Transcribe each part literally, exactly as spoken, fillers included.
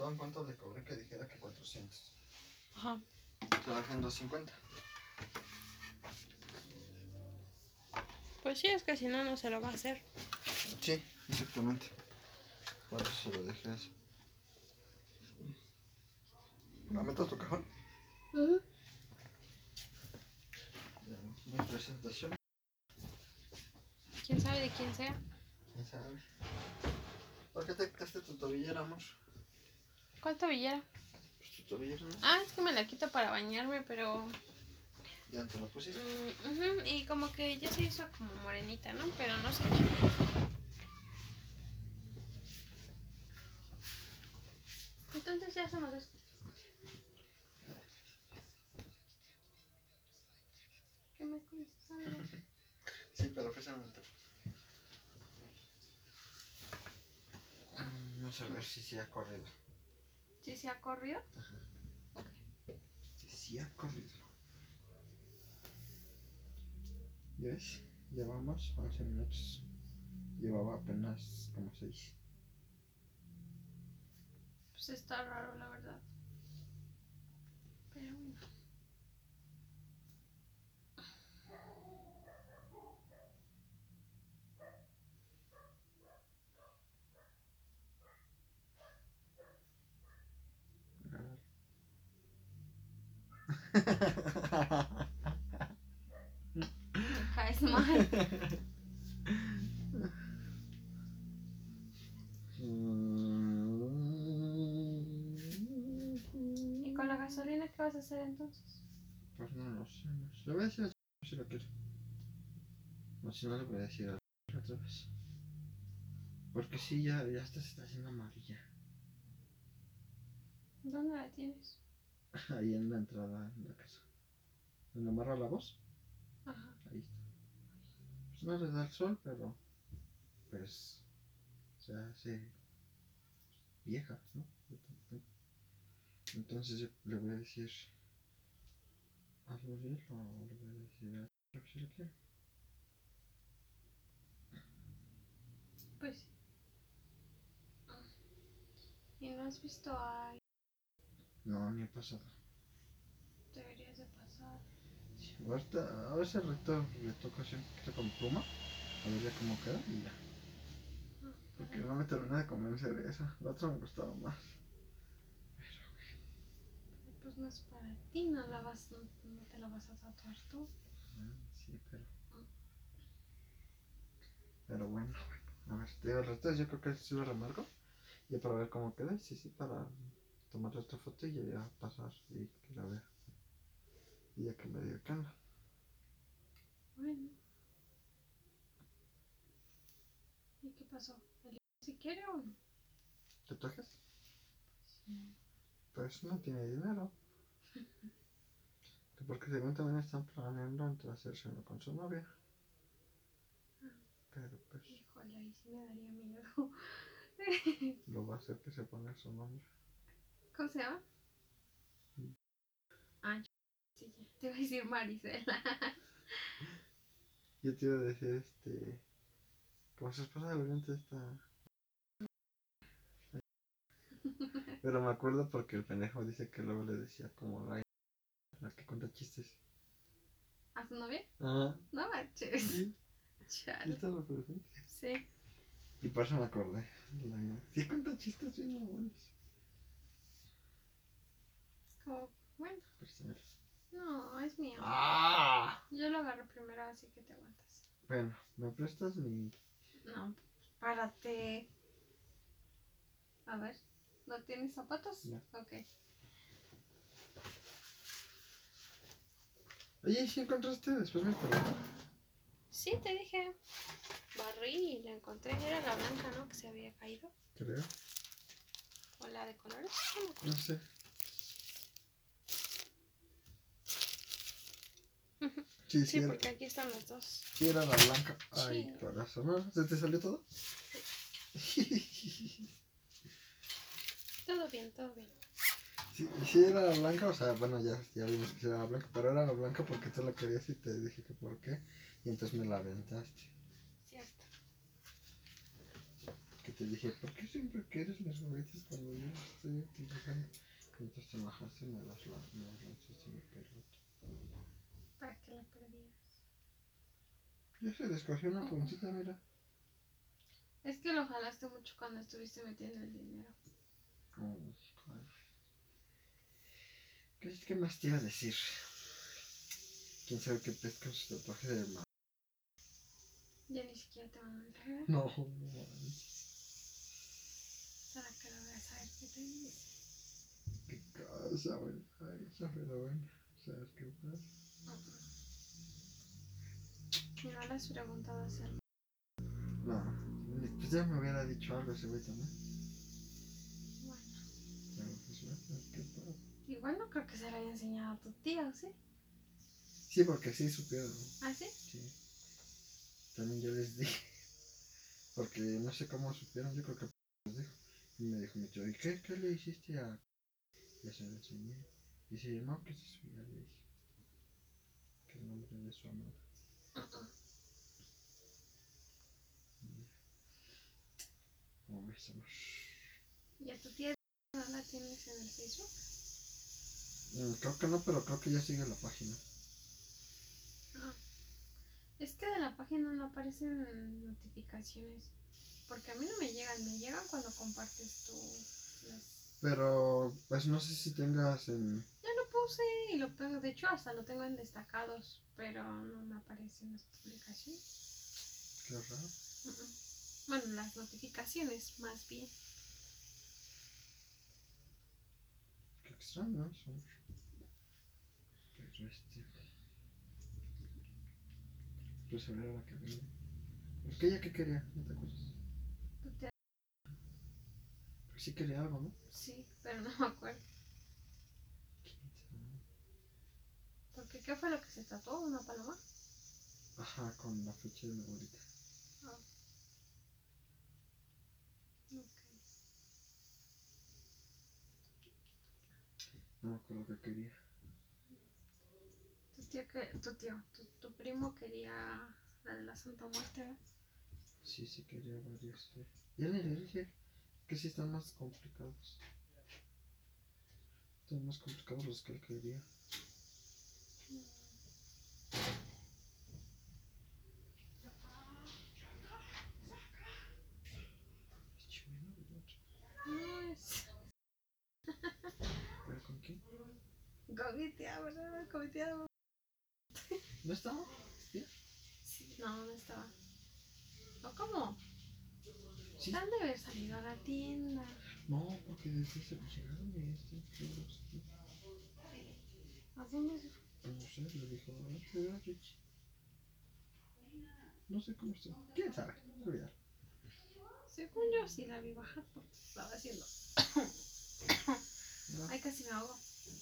preguntaban cuánto le cobré, que dijera que cuatrocientos. Ajá. Te bajan doscientos cincuenta. Pues sí, es que si no, no se lo va a hacer. Sí, exactamente. Por eso se lo dejé así. ¿La meto a tu cajón? Uh-huh. Mi presentación. ¿Quién sabe de quién sea? ¿Quién sabe? ¿Por qué te quitaste tu tobillera, amor? ¿Cuál tobillera? Pues tu tobillera, ¿no? Ah, es que me la quito para bañarme, pero... ¿Ya te la pusiste? Mm, uh-huh. Y como que ya se hizo como morenita, ¿no? Pero no sé. Entonces ya somos dos. ¿Qué me cuesta? Sí, pero precisamente. Vamos a ver si sí ha corrido. ¿Sí se ha corrido? Ajá. Ok. Si sí ha corrido. ¿Ya ves? Llevamos once minutos. Llevaba apenas como seis. Pues está raro, la verdad. Pero bueno. Me caes mal. ¿Y con la gasolina qué vas a hacer entonces? Pues no lo sé, no sé. Le voy a decir a si lo quiere. O si no, le voy a decir a otra vez. Porque sí, ya, ya hasta se está haciendo amarilla. ¿Dónde la tienes? Ahí en la entrada de la casa. ¿Donde amarra la voz? Ajá. Ahí está. Pues no le da el sol, pero pues se hace vieja, ¿no? Entonces yo le voy a decir algo de él o le voy a decir a si lo quiere. Pues. ¿Y no has visto a... No, ni he pasado. Deberías de pasar. Sí, ahorita, a ver si al rector le toca así un poquito con pluma. A ver ya cómo queda y ya. Ah, Porque no me terminé de convencer de esa. La otra me gustaba más. pues no es para ti, no la vas, no, no te la vas a tatuar tú. Ah, sí, pero. Pero bueno, bueno. A ver, te digo, el resto yo creo que sí lo remarco. Ya para ver cómo queda. Sí, sí, para tomar otra foto y ya pasar y que la vea. Y ya que me diga qué onda. Bueno. ¿Y qué pasó? ¿El si quiere o no? ¿Tatuajes? Sí. Pues no tiene dinero. Que porque según también están planeando entre hacerse uno con su novia. Pero pues. Híjole, ahí sí me daría miedo. Lo va a hacer que se ponga su nombre. ¿Cómo se llama? Mm. Ah, sí, ya. Te iba a decir Marisela. Yo te iba a decir este. Como su esposa de Oriente está. Pero me acuerdo porque el pendejo dice que luego le decía como la, la que cuenta chistes. ¿A su novia? Ajá. No manches. Sí. Chale. Estaba presente. Sí. Y por eso me acordé. La... Sí cuenta chistes bien buenos. Como, bueno. Préstamelo. No, es mío. ¡Ah! Yo lo agarro primero, así que te aguantas. Bueno, ¿me prestas mi...? No, párate. A ver, ¿no tienes zapatos? No. Ok. Oye, ¿sí encontraste después mi pelota? Sí, te dije. Barrí y la encontré. Era la blanca, ¿no? Que se había caído. Creo. ¿O la de colores? No sé. Sí, sí, Sí, era, porque aquí están los dos. sí era la blanca. Ay, Sí. corazón. ¿No? ¿Se te salió todo? Sí. Todo bien, todo bien. Sí, sí era la blanca, o sea, bueno, ya, ya vimos que sí era la blanca, pero era la blanca porque tú la querías y te dije que por qué. Y entonces me la aventaste. Cierto. Que te dije, ¿por qué siempre quieres mis juguetes cuando yo los estoy utilizando? Entonces te enojaste y me los la- me los lanzaste y me perdí. ¿Para qué la perdías? Ya se descogió una puntita, mira. Es que lo jalaste mucho cuando estuviste metiendo el dinero. Oh, ay. ¿Qué, ¿Qué más te iba a decir? ¿Quién sabe qué pesca con su tatuaje de mar? Ya ni siquiera te van a entregar. No, no. ¿Para que lo veas a ver qué te dice? Qué cosa, güey. Ay, esa pero bueno. ¿Sabes qué pasa? Y no le has preguntado a hacer. No, pues ya me hubiera dicho algo ese güey también. Bueno, Pero pues bueno, ¿qué pasa? igual no creo que se lo haya enseñado a tu tío, ¿sí? Sí, porque sí supieron. ¿Ah, sí? Sí. También yo les dije. Porque no sé cómo supieron, yo creo que les dijo. Y me dijo mi tío, ¿y qué, qué le hiciste a...? Ya se lo enseñé. Dice, no, que es eso? Ya le dije. Que el nombre de su amor. Como ves, amor. ¿Y a tu tía no la tienes en el Facebook? Mm, creo que no, pero creo que ya sigue la página. Ah. Es que de la página no aparecen notificaciones. Porque a mí no me llegan, me llegan cuando compartes tu... Las... Pero, pues no sé si tengas en... Ya lo puse y lo tengo, de hecho hasta lo tengo en destacados, pero no me aparecen las publicaciones. Qué raro. Uh -uh. Bueno, las notificaciones más bien. Qué extraño eso. Pero este... Pues a ver ahora que viene. ¿Por qué ella qué quería? ¿No te acuerdas? ¿Tú te... Pues sí quería algo, ¿no? Sí, pero no me acuerdo. Porque ¿qué fue lo que se tatuó? ¿Una paloma? Ajá, con la fecha de mi abuelita. Oh. Okay. No me acuerdo qué quería. Tu tío, que, tu, tío tu, tu primo quería la de la Santa Muerte, ¿eh? Sí, sí quería varios. Sí. Ya ni le dije que sí están más complicados. Están más complicados los que él quería. No es... ¿Pero con quién? Con mi tía, ¿verdad? Con mi tía. ¿No estaba? ¿Sí? Sí, no, no estaba. ¿O cómo? Sí. Han de haber salido a la tienda. No, porque desde se llegaron y este. ¿A dónde se fue? No sé, le dijo, a te veo, Rich. No sé cómo está. ¿Quién sabe? Olvidar. Según yo sí la vi bajar porque estaba haciendo. No. Ay, casi me ahogo.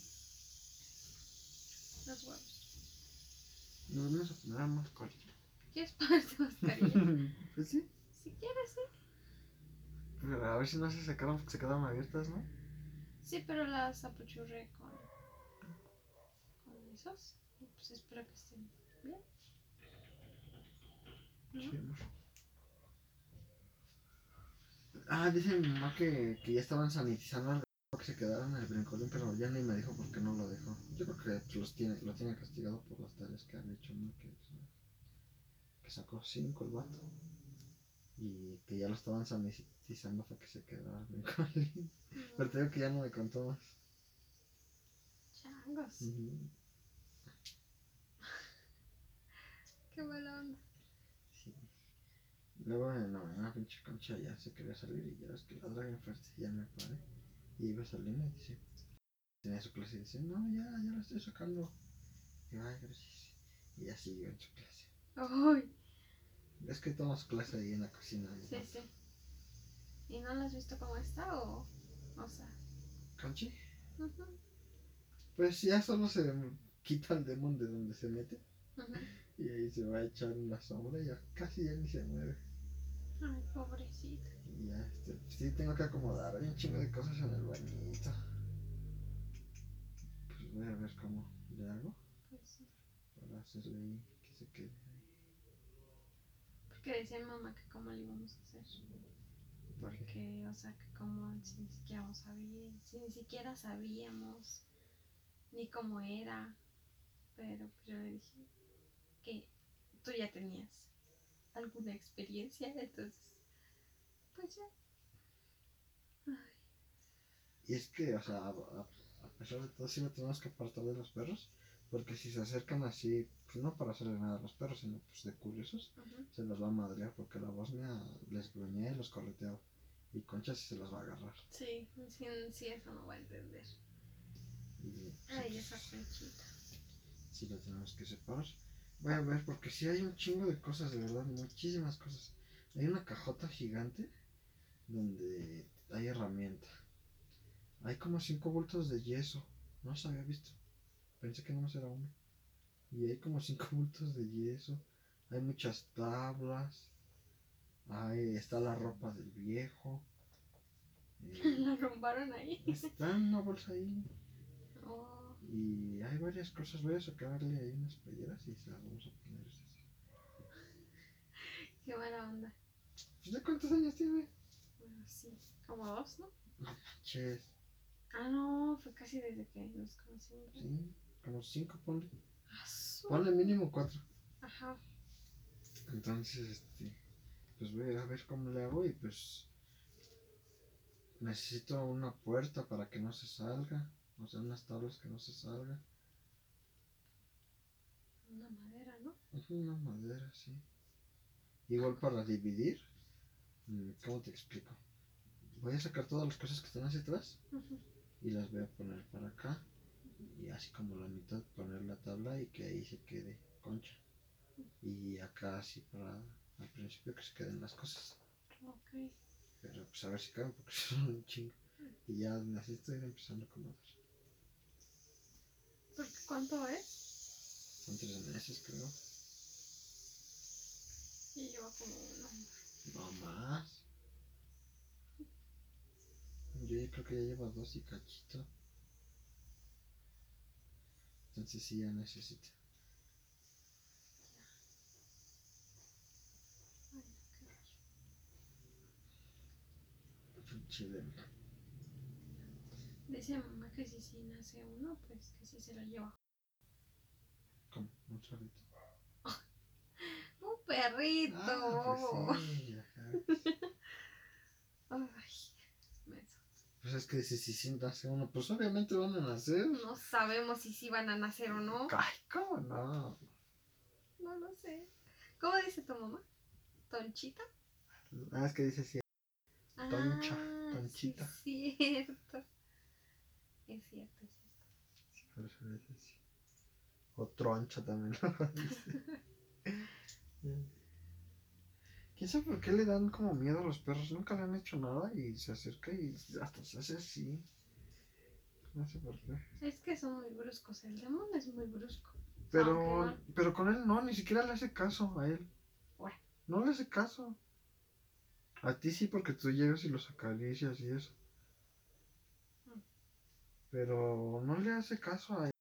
Los huevos. Nos vamos a poner a más cosas. ¿Quieres ponerte mascarilla? Pues sí. Si quieres, sí. Pero a ver si no se sacaron, se quedaron abiertas, ¿no? Sí, pero las apuchurré con, con esos. Y pues espero que estén bien. ¿No? Sí, amor. Ah, dice mi mamá que, que ya estaban sanitizando algo que se quedaron en el brincolín, pero ya ni me dijo por qué no lo dejó. Yo creo que los tiene, lo tiene castigado por las tareas que han hecho, ¿no? Que, que sacó cinco el vato. Y que ya lo estaban sanitizando para que se quedara el brincolín. No. Pero te digo que ya no me contó más. Changos. Uh-huh. Qué buena onda. Sí. Luego en la mañana pinche Concha ya se quería salir y ya ves que la otra bien fuerte, ya me paré. Y iba a salir y dice, tenía su clase y dice, no, ya, ya la estoy sacando. Y yo, ay, gracias. Y ya siguió en su clase. Ay. Es que toma su clase ahí en la cocina. Sí, sí. ¿Y no la has visto cómo está o...? O sea... ¿Conchi? Uh-huh. Pues ya solo se quita el demon de donde se mete. Uh-huh. Y ahí se va a echar una sombra y ya casi ya ni se mueve. Ay, pobrecita. Y ya, este, sí tengo que acomodar, hay un chingo de cosas en el bañito. Pues voy a ver cómo le hago. Pues sí. Para hacerle ahí que se quede ahí. Porque decía mi mamá que cómo le íbamos a hacer. Porque, o sea, que como si ni siquiera sabía, si ni siquiera sabíamos ni cómo era. Pero pues yo le dije que tú ya tenías alguna experiencia, entonces, pues ya. Ay. Y es que, o sea, a, a- a pesar de todo, sí lo tenemos que apartar de los perros. Porque si se acercan así, pues no para hacerle nada a los perros, sino pues de curiosos, Ujú. se los va a madrear. Porque la Bosnia les gruñía y los correteaba. Y Concha sí se los va a agarrar. Sí, sí, sí, eso no va a entender. Y Ay, sí, esa conchita. sí lo tenemos que separar. Voy a ver, porque sí hay un chingo de cosas, de verdad, muchísimas cosas. Hay una cajota gigante donde hay herramienta. Hay como cinco bultos de yeso. No los había visto. Pensé que nomás era uno. Y hay como cinco bultos de yeso. Hay muchas tablas. Ahí está la ropa del viejo. Eh, La robaron ahí. está en una bolsa ahí. Oh, Y hay varias cosas. Voy a sacarle ahí unas playeras y se las vamos a poner. qué mala onda. Pues, ¿de cuántos años tiene? Bueno, sí, como dos, ¿no? Ches. Ah, no, fue casi desde que nos conocimos. Sí, como cinco, ponle. Ah, su- Ponle mínimo cuatro. Ajá. Entonces, este, pues voy a ver cómo le hago y pues necesito una puerta para que no se salga. O sea, unas tablas que no se salga. Una madera, ¿no? Ujú, una madera, sí. Igual para dividir. mm, ¿Cómo te explico? Voy a sacar todas las cosas que están hacia atrás Ujú. y las voy a poner para acá. Y así como la mitad poner la tabla y que ahí se quede Concha. Y acá así para al principio que se queden las cosas. Ok. Pero pues a ver si caben porque son un chingo. Y ya necesito ir empezando a acomodar. ¿Por qué cuánto es? Son tres meses creo. Y lleva como uno. No más. Yo ya creo que ya lleva dos y cachito. Entonces sí ya necesita. Ay, no, qué bello. Pinche de- Dice mamá que si sí nace uno, pues que sí se lo lleva. Como un solito. Un perrito. Ah, pues sí, ajá. Ay, menso. Pues es que si, si, si nace uno, pues obviamente van a nacer. No sabemos si sí van a nacer o no. Ay, ¿cómo no? No lo sé. ¿Cómo dice tu mamá? ¿Tonchita? Ah, es que dice sí. Toncha, Ah, tonchita. sí, es cierto. Es cierto, es cierto. Por eso le dice así. O troncha también lo dice. ¿Quién sabe por qué le dan como miedo a los perros? Nunca le han hecho nada y se acerca y hasta se hace así. No sé por qué. Es que son muy bruscos. El demonio es muy brusco. Pero, Aunque no. pero con él no, ni siquiera le hace caso a él. Bueno. No le hace caso. A ti sí porque tú llegas y los acaricias y eso. Mm. Pero no le hace caso a él.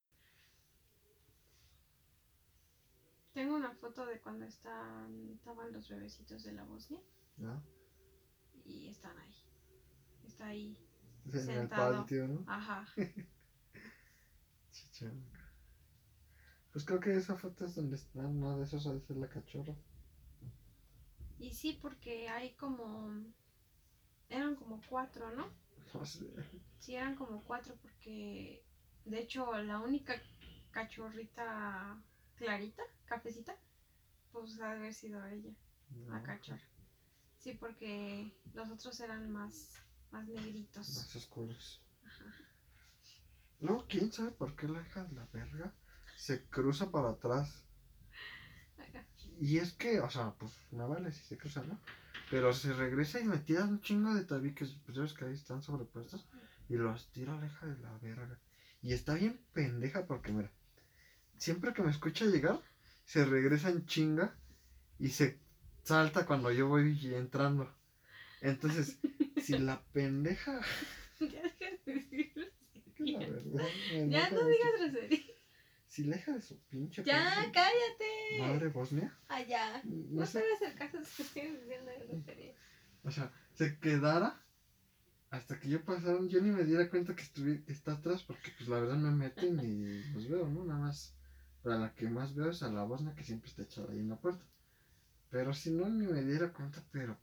Tengo una foto de cuando están, estaban los bebecitos de la Bosnia ¿No? y están ahí. Está ahí En el sentado. patio, ¿no? Ajá. Chichanca. Pues creo que esa foto es donde está, no, de esos ha de ser la cachorra. Y sí, porque hay como. Eran como cuatro, ¿no? No sé. Sí, eran como cuatro porque. De hecho, la única cachorrita clarita, cafecita, pues ha de haber sido ella, la No, cachorra. Sí, porque los otros eran más, más negritos. más oscuros. Ajá. Luego, quién sabe por qué la hija de la verga se cruza para atrás. Ajá. Y es que, o sea, pues me vale si se cruza, ¿no? Pero se regresa y me tira un chingo de tabiques, pues ya ves que ahí están sobrepuestos. Y los tira la hija de la verga. Y está bien pendeja porque, mira, siempre que me escucha llegar, se regresa en chinga y se salta cuando yo voy entrando. Entonces, si la pendeja. Ya deja de decir Que la groserías. verdad, me Ya enoja no mucho. digas groserías. Si la hija de su pinche. Ya, pinche cállate. Madre Bosnia. Allá. No No sé. te voy a hacer caso si estoy diciendo groserías. O sea, se quedara hasta que yo pasara, yo ni me diera cuenta que, estuvi, que está atrás, porque pues la verdad me meten y los veo, ¿no? Nada más, pero a la que más veo es a la Bosnia, que siempre está echada ahí en la puerta. Pero si no, ni me diera cuenta, pero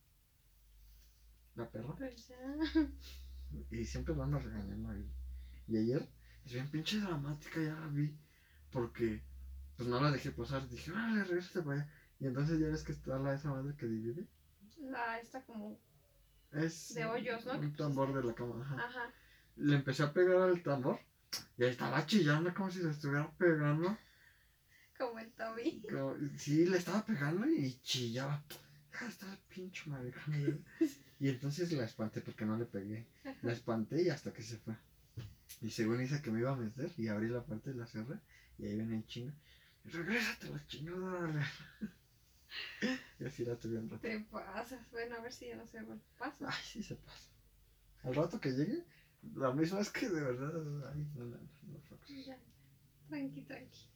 la perra. Pues ya. Y siempre lo ando regañando ahí. Y ayer, es bien pinche dramática, ya la vi, porque pues no la dejé pasar, dije, vale, regresa para allá. Y entonces ya ves que está la esa madre que divide. La esta como Es de hoyos, ¿no? un tambor de la cama, ajá. Ajá. Le empecé a pegar al tambor y ahí estaba chillando como si le estuviera pegando. Como el Toby. Como, sí, le estaba pegando y chillaba. Ah, estaba pinche maricón. Y entonces la espanté porque no le pegué. La espanté y hasta que se fue. Y según dice que me iba a meter y abrí la puerta y la cerré. Y ahí viene en chinga. Regrésate la chingada, dale. Y así la tuve un rato. Te pasas. Bueno, a ver si ya no se pasa. Ay, sí se pasa. Al rato que llegue, la misma es que de verdad. Ay, no, no, no, no, Fox. Ya, tranqui, tranqui.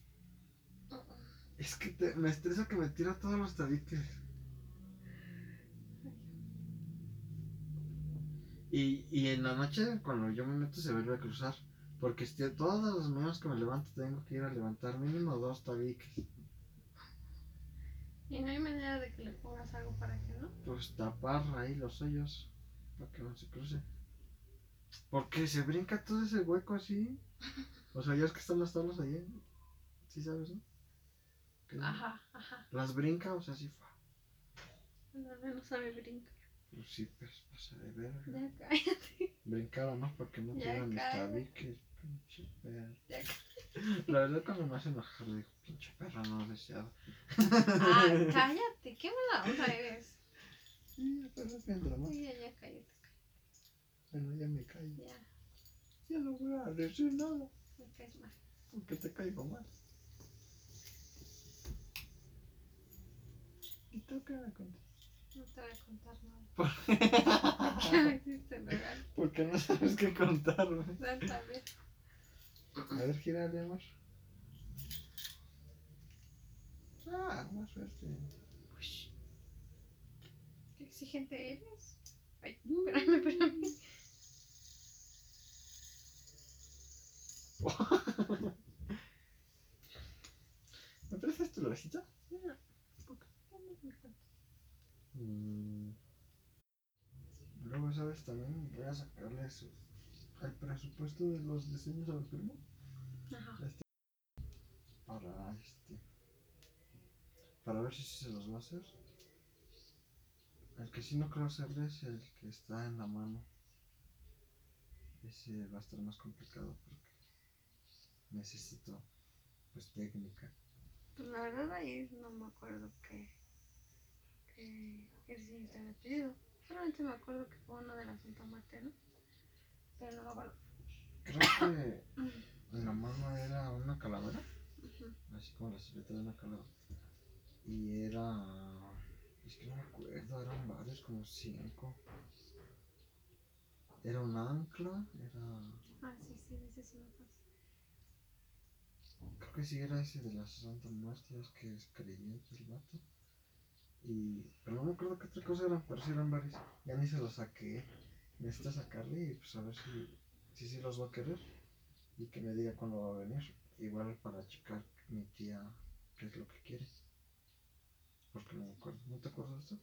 Es que te, me estresa que me tira todos los tabiques. Y, y en la noche, cuando yo me meto, se vuelve a cruzar. Porque este, todas las mañanas que me levanto, tengo que ir a levantar mínimo dos tabiques. Y no hay manera de que le pongas algo para que no. Pues tapar ahí los hoyos, para que no se cruce. Porque se brinca todo ese hueco así. O sea, ya es que están las tablas ahí. ¿Sí sabes, no? Que Ajá, ajá. las brinca, o sea, sí fue. Bueno, al menos sabe brincar. Pues sí, pues pasa de ver. Ya cállate. Brincar o no, porque no Ya tiran mis cállate. tabiques, pinche perro. Ya La verdad, cuando me hacen enojar, le digo, pinche perra no deseado. Ah, cállate. Qué mala onda eres. Sí, pero es bien dramático. Sí, ya, ya, cállate. Bueno, ya me callo. Ya, Ya no voy a decir nada, me caes mal. porque te caigo mal. ¿Y tú qué me cuentas? No te voy a contar nada. ¿Qué me hiciste legal? Porque no sabes qué contarme. Está bien. A ver, gírale, amor. Ah, más suerte. Ush, qué exigente eres. Ay, espérame, espérame. ¿Me prestas tu lacita? No, ¿por qué no me cuentas? Mm. Luego, ¿sabes? También voy a sacarle su, el presupuesto de los diseños a mi primo. Ajá. Este, para este. Para ver si se los va a hacer. El que sí no creo hacerle es el que está en la mano. Ese va a estar más complicado porque necesito pues técnica. Pues la verdad ahí no me acuerdo que que que sí te había pedido. Solamente me acuerdo que fue uno de la Santa Muerte, ¿no? Pero no lo valoro. Creo que en la mano era una calavera, Ujú. así como la silueta de una calavera. Y era. Es que no me acuerdo, eran varios, como cinco. Era un ancla, era. Ah, sí, sí, ese sí me pasa. Creo que sí era ese de las Santa Muerte, es que es creyente el vato. Y. Pero no me acuerdo qué otra cosa eran, pero sí eran varios. Ya ni se los saqué. Necesito sacarle y pues a ver si. Si sí los va a querer. Y que me diga cuándo va a venir. Igual para checar mi tía qué es lo que quiere. Porque no me acuerdo. ¿No te acuerdas de esto?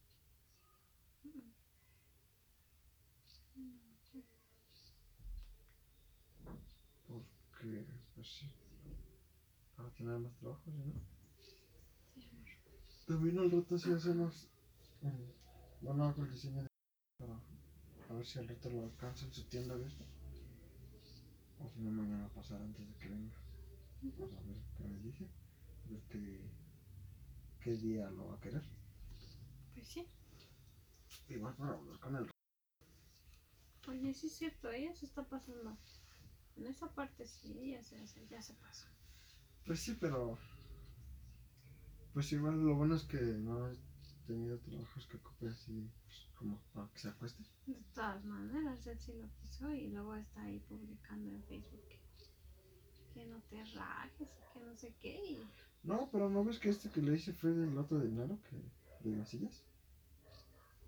Porque, pues sí. Para tener más trabajo, ¿sí, no? Sí, amor. También al rato sí hacemos. eh, bueno, hago el diseño de. Para a ver si al rato lo alcanza en su tienda de esto. O si no, mañana pasar antes de que venga. Para ver qué me dice. A ver qué, qué día lo va a querer. Pues sí. Igual para hablar con él. Oye, sí es cierto, ella se está pasando. En esa parte sí, ella se hace, ya se pasó. Pues sí, pero. Pues igual lo bueno es que no he tenido trabajos que ocupe así, pues, como para que se acueste. De todas maneras, él sí lo quiso y luego está ahí publicando en Facebook que, que no te rajes, que no sé qué. Y No, pero ¿no ves que este que le hice fue del otro dinero que de las sillas?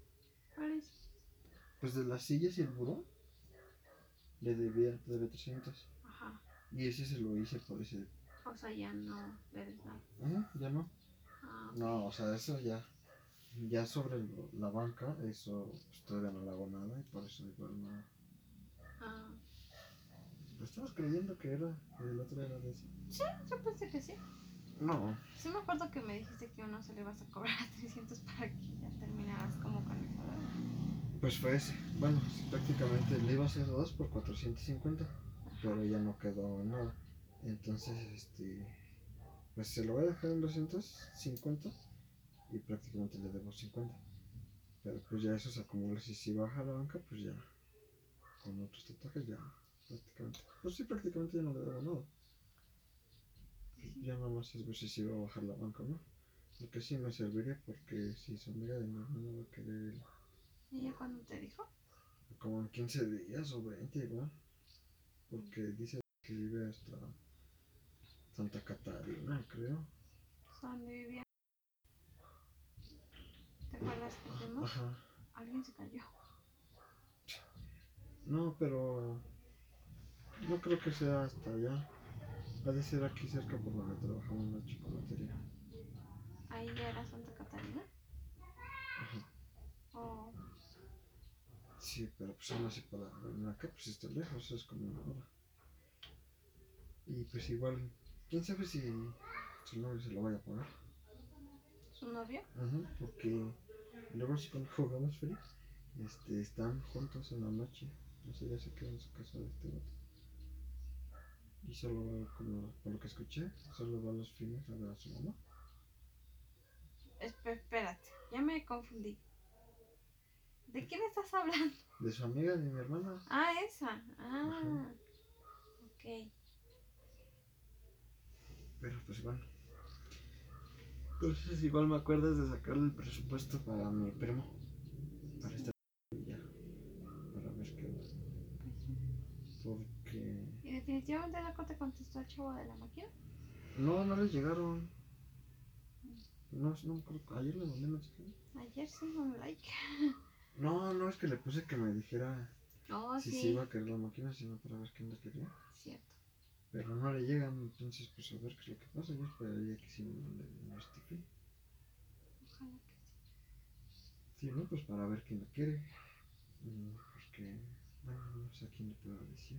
pues de las sillas y el buró, le debía, debía trescientos. Ajá. Y ese se lo hice por ese. O sea, ya no debes nada. Uh, ya no. Ah, ok. No, o sea, eso ya. Ya sobre lo- la banca, eso pues, todavía no le hago nada y por eso igual no. Ah. Pues estabas creyendo que era, el otro era de ese. Sí, yo pensé que sí. No, Sí me acuerdo que me dijiste que uno se le ibas a cobrar a trescientos para que ya terminaras como con esa deuda. pues fue ese. Bueno, sí, prácticamente le iba a hacer dos por cuatrocientos cincuenta, pero ya no quedó en nada. Entonces, este, pues se lo voy a dejar en doscientos cincuenta y prácticamente le debo cincuenta. Pero pues ya eso se acumula. Si si baja la banca, pues ya con otros tatuajes ya prácticamente. Pues sí, prácticamente ya no le debo nada. Ya nada más es ver si se va a bajar la banca o no. Lo que sí me serviría porque si su amiga de mi hermano va a querer ir ¿Y ella cuándo te dijo? como en quince días o veinte igual. Porque dice que vive hasta Santa Catarina, creo. O sea, ¿dónde vivía? ¿Te acuerdas que fuimos? Ajá. Alguien se cayó. No, pero no creo que sea hasta allá. Ha de ser aquí cerca por donde trabajamos en la chocolatería. ¿Ahí ya era Santa Catarina? Ajá. Oh, Sí, pero pues aún así para venir acá pues está lejos, es como una hora. Y pues igual, quién sabe si su novio se lo vaya a poner. ¿su novio? Ajá, porque luego si cuando jugamos free, este, están juntos en la noche. No sé, ya se queda en su casa de este vato. Y solo va, como por lo que escuché, solo va los fines a ver a su mamá. Esp- espérate, ya me confundí. ¿De quién estás hablando? De su amiga, de mi hermana. Ah, esa. Ah, Ajá. ok. Pero pues bueno. Entonces igual me acuerdas de sacarle el presupuesto para mi primo. Para esta ya. Para ver qué onda. Pues sí. Porque ¿Y definitivamente no te contestó el chavo de la máquina? no, no les llegaron. No, no creo que ayer le mandé mensaje. Ayer sí, un like. No, no es que le puse que me dijera Oh, si sí. se iba a querer la máquina, sino para ver qué onda quería. Cierto. Pero no le llegan, entonces pues a ver qué es lo que pasa. Yo esperaría que sí me mande un sticker. Ojalá que sí. Sí, ¿no? Pues para ver quién la quiere. Mm, Porque, bueno, no sé a quién le puedo decir.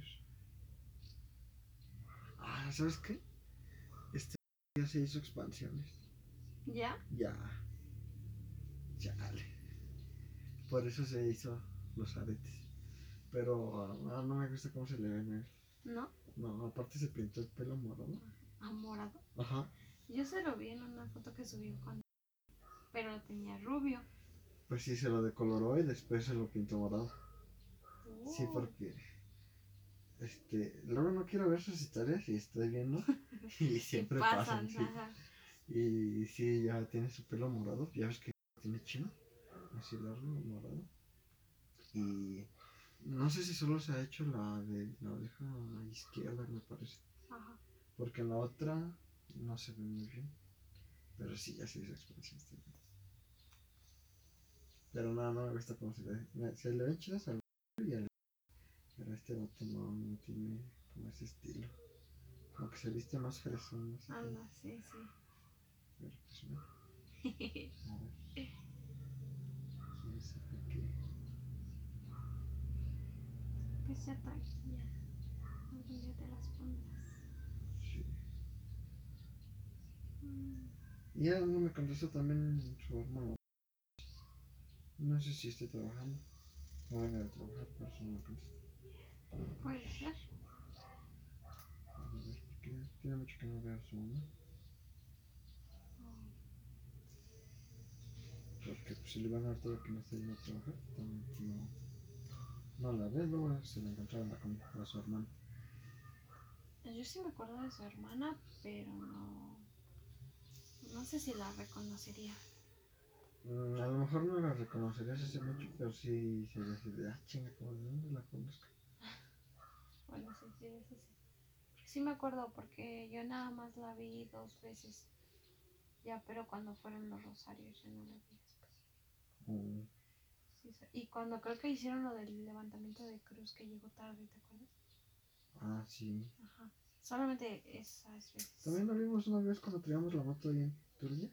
Ah, ¿sabes qué? Este ya se hizo expansiones. ¿Ya? Ya. Chale. Por eso se hizo los aretes. Pero ah, no me gusta cómo se le ven a él. ¿No? No, aparte se pintó el pelo morado. ¿A morado? Ajá. Yo se lo vi en una foto que subió cuando... Pero lo tenía rubio. Pues sí, se lo decoloró y después se lo pintó morado. Oh. Sí, porque este, luego no quiero ver sus historias y estoy viendo y siempre pasan, pasan, sí. ajá. Y sí, ya tiene su pelo morado, ya ves que tiene chino, así largo, morado. Y no sé si solo se ha hecho la de la oreja izquierda, me parece. Ajá. Porque en la otra no se ve muy bien. Pero sí, ya se hizo expansión. Sí. Pero no, no me gusta cómo se ve. Me- Se le ven chidas al y al... Pero este vato no, no tiene como ese estilo. Como que se viste más fresón, no sé cómo. Anda, sí, sí. Pero pues no. A ver. ¿Quién sabe qué? Pues ya tranquila. Algún día te las pondrás. Sí. Mm. Y ya no me contestó también su hermano. No sé si esté trabajando. No venga de trabajar, por eso no me contesta. Puede ser. A ver, porque tiene mucho que no veo a su mamá. Oh. Porque pues, si le van a dar todo que no está yendo a trabajar, también pues, no, no la ve, luego se la encontraron a, con- a su hermano. Yo sí me acuerdo de su hermana, pero no. No sé si la reconocería. Mm, a lo mejor no la reconocerías hace mucho, pero sí se ve así de, ah, chinga, como de dónde la conozco. Bueno, sí, sí, eso sí. Sí me acuerdo porque yo nada más la vi dos veces. Ya, pero cuando fueron los rosarios ya no la vi después. Mm, Sí. Sí, sí. Y cuando creo que hicieron lo del levantamiento de cruz que llegó tarde, ¿te acuerdas? Ah, sí. Ajá. Solamente esas veces. También lo vimos una vez cuando traíamos la moto ahí en Turquía.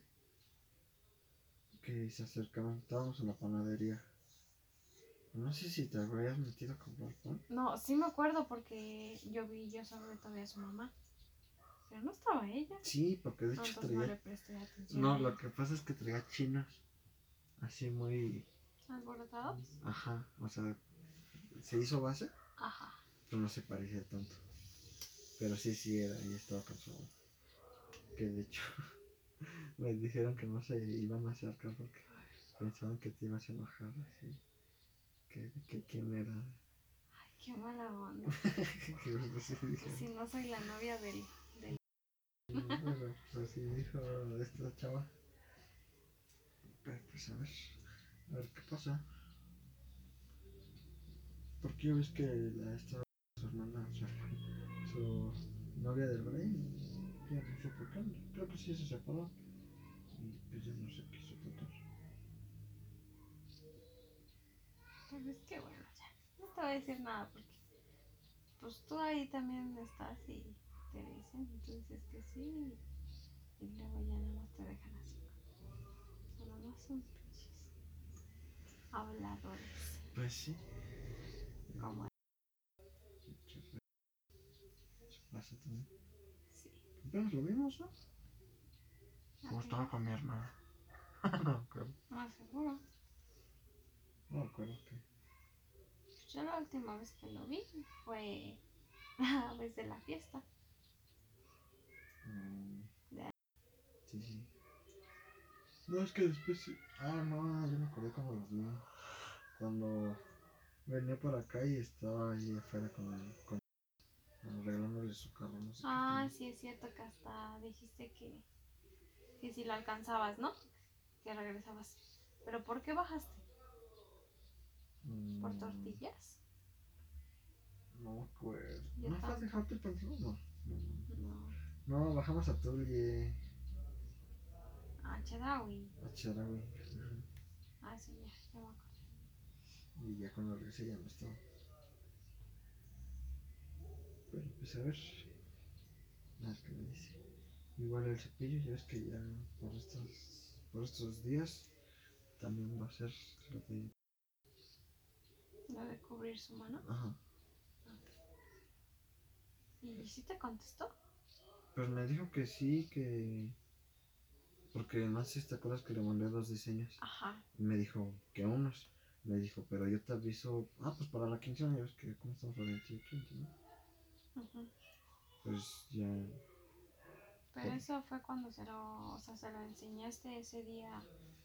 Que se acercaban, estábamos en la panadería. No sé si te habrías metido a comprar pan. No, sí me acuerdo porque yo vi, yo solo vi todavía a su mamá. Pero no estaba ella. Sí, porque de No, hecho entonces no le traía. presté atención. No, a lo ella. que pasa es que traía chinos. Así muy. ¿Alborotados? Ajá, o sea, se hizo base, Ajá. pero no se parecía tanto. Pero sí, sí era, y estaba con su mamá. Que de hecho me dijeron que no se iban a acercar porque pensaban que te ibas a enojar. Así. Que, que quién era. Ay, qué mala onda. Que sí dijeron. Si no soy la novia del... del... Bueno, pues así dijo esta chava. Pero pues a ver, a ver qué pasa. Porque ya ves que la esta su hermana, o sea, su novia del Brian, ya no sé por qué, creo que sí se separó. Y pues ya no sé qué hizo tratar. Pues es que bueno, ya. No te voy a decir nada porque pues tú ahí también estás y te dicen, entonces es que sí. Y luego ya nada más te dejan así. Solo no son pinches habladores. Pues sí. Como Se pasa también. sí. Apenas lo vimos, ¿no? Ok. O estaba con mi hermana. No me acuerdo. Más seguro. No me acuerdo que. Pues yo la última vez que lo vi fue la vez de la fiesta. Mm, De... sí, sí. No, es que después sí. Ah, no, yo me acordé cuando los vi. Cuando venía por acá y estaba ahí afuera con el. Con, arreglándole su carro, no sé Ah, qué. sí es cierto que hasta dijiste que, que si lo alcanzabas, ¿no? Que regresabas. ¿Pero por qué bajaste? ¿Por Mm, tortillas? no me acuerdo. Yo ¿No fue a tampoco. dejarte el pantalón? No. No. No, bajamos a Tulie. Ah, Chedraui. A Charawi. Ah, sí, ya, ya me acuerdo. Y ya cuando regresé ya no estaba. Pero pues a ver. Nada que me dice. Igual el cepillo, ya ves que ya por estos, por estos días también va a ser lo de. Lo de cubrir su mano. Ajá. ¿Y sí te contestó? Pues me dijo que sí, que. Porque no sé si te acuerdas que le mandé dos diseños. Ajá. Y me dijo que unos. Me dijo, pero yo te aviso. Ah, pues para la quincena, ya ves que como estamos a veintiocho, veintinueve. Uh-huh. Pues ya. Pero Por... eso fue cuando se lo, o sea, se lo enseñaste ese día.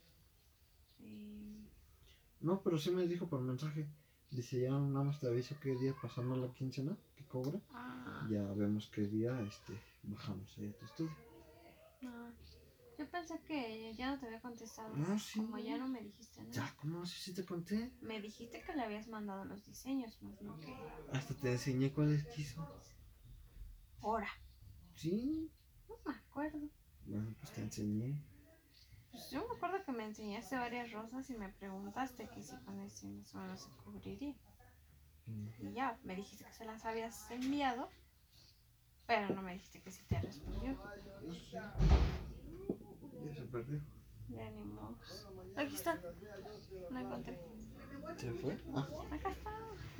Eh... No, pero sí me dijo por mensaje. Dice, ya nada más te aviso qué día pasando la quincena que cobra. Ah, Ya vemos qué día este, bajamos ahí a tu estudio. no. Yo pensé que ya no te había contestado. No, sí. Como ya no me dijiste nada. Ya, ¿cómo? Sí, sí te conté. Me dijiste que le habías mandado los diseños, más no que. Hasta te enseñé cuáles quiso. Ahora. Sí. No me acuerdo. Bueno, pues te enseñé. Pues yo me acuerdo que me enseñaste varias rosas y me preguntaste que si con ese más o menos se cubriría. Mm. Y ya, me dijiste que se las habías enviado, pero no me dijiste que si te respondió. No sé. Ya se perdió. Ya ni modo. Aquí está. No encontré. ¿Se fue? Ah, Acá está.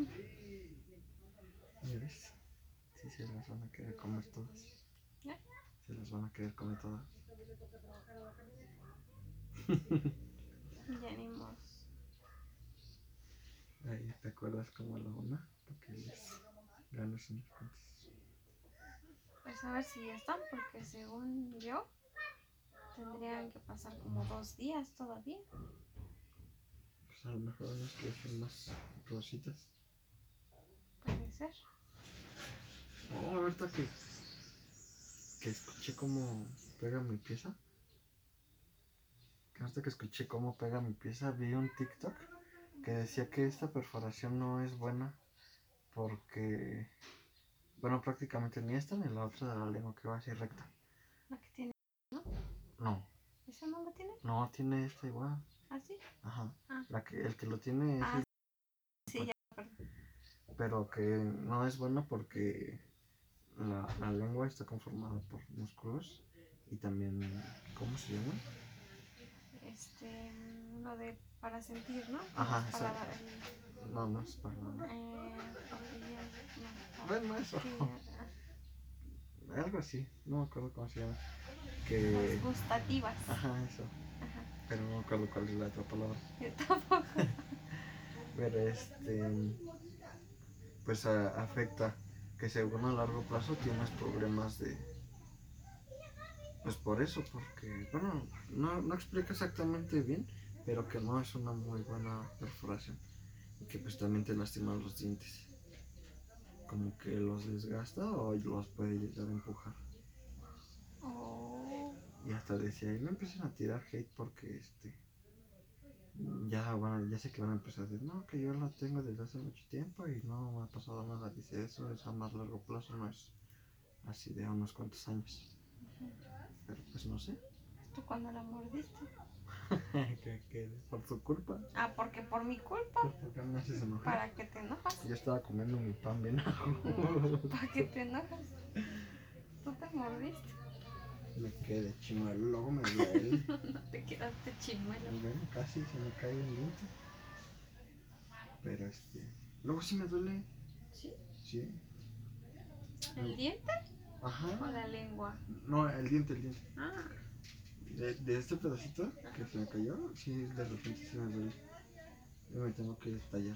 ya ves. Sí, se las van a querer comer todas. ¿Ya? Se las van a querer comer todas. Ya ni modo. Ahí te acuerdas como la una, porque les ganas unos cuantos. Pues a ver si ya están, porque según yo, tendrían que pasar como dos días todavía. Pues a lo mejor unos que son más rositas. Puede ser. Oh, ahorita que, que escuché cómo pega mi pieza. Que ahorita que escuché cómo pega mi pieza, vi un TikTok que decía que esta perforación no es buena porque, bueno, prácticamente ni esta ni la otra de la lengua que va así recta. La que tiene, ¿no? No, ¿Esa no la tiene? no tiene esta igual. ¿Ah, sí? Ajá. Ah. La que, el que lo tiene es Ah, el- sí, ya, perdón. pero que no es bueno porque la, la lengua está conformada por músculos y también, ¿cómo se llama? Este, lo de para sentir, ¿no? Ajá, Es para exacto. el, No, no es para... eh, papilla, no, Bueno, eso. papilla, Algo así, no me acuerdo cómo se llama. las Que... gustativas. Ajá, eso. Ajá. Pero no me acuerdo cuál es la otra palabra. Yo tampoco. Pero este... Pues a- afecta que según a largo plazo tienes problemas de... Pues por eso, porque... Bueno, no, no explica exactamente bien, pero que no es una muy buena perforación. Y que pues también te lastiman los dientes. Como que los desgasta o los puede llegar a empujar. Oh. Y hasta decía, y no empiecen a tirar hate porque este ya van, ya sé que van a empezar a decir, no, que yo la tengo desde hace mucho tiempo y no me ha pasado nada. Dice, eso es a más largo plazo, no es así de unos cuantos años. Pero pues no sé. ¿Tú cuando la mordiste? que, que por tu culpa. Ah, porque por mi culpa. Pues porque me haces enojar. ¿Para que te enojas? Yo estaba comiendo mi pan bien ajo. ¿Para que te enojas? ¿Tú te mordiste? Me quedé chimuelo, luego me duele. No te quedaste chimuelo. Bueno, casi se me cae el diente. Pero este. Luego sí me duele. ¿Sí? Sí. ¿El diente Ajá. o la lengua? No, el diente, el diente. Ah, De, de este pedacito que se me cayó, sí, de repente se me duele. Y me tengo que tallar.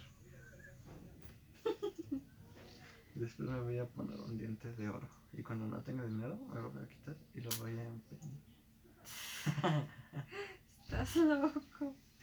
Después me voy a poner un diente de oro. Y cuando no tenga dinero, me lo voy a quitar y lo voy a empeñar. estás loco.